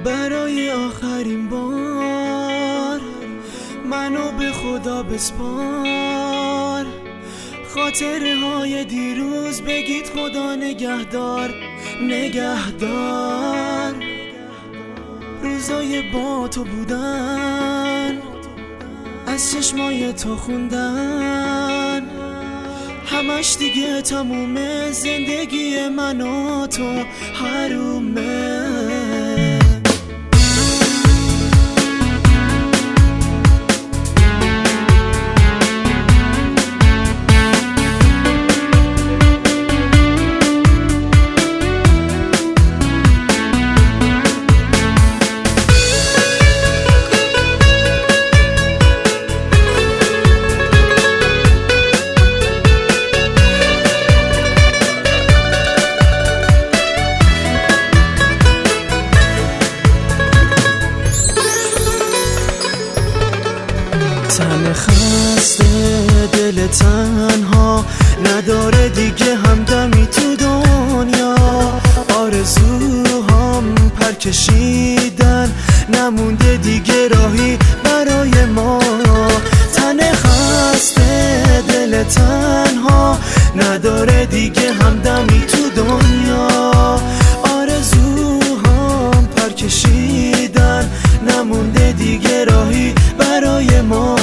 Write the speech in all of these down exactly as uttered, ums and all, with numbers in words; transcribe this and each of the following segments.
برای آخرین بار منو به خدا بسپار. خاطره های دیروز بگید خدا نگهدار نگهدار. روزای با تو بودن، از چشمای تو خوندن، همش دیگه تمومه. زندگی من و تو حرومه. تن خسته دل تنها نداره دیگه همدمی تو دنیا. آرزوهام پر کشیدن، نمونده دیگه راهی برای ما. تن خسته دل تنها نداره دیگه همدمی تو دنیا. آرزوهام پر کشیدن، نمونده دیگه راهی برای ما.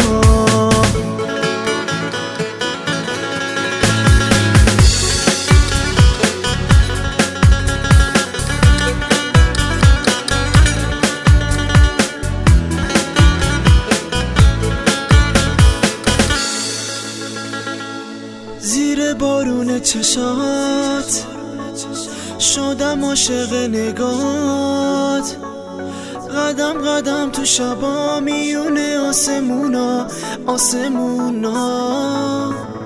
زیر بارون چشات شدم عاشق نگات. قدم قدم تو شبا میونه آسمونا آسمونا.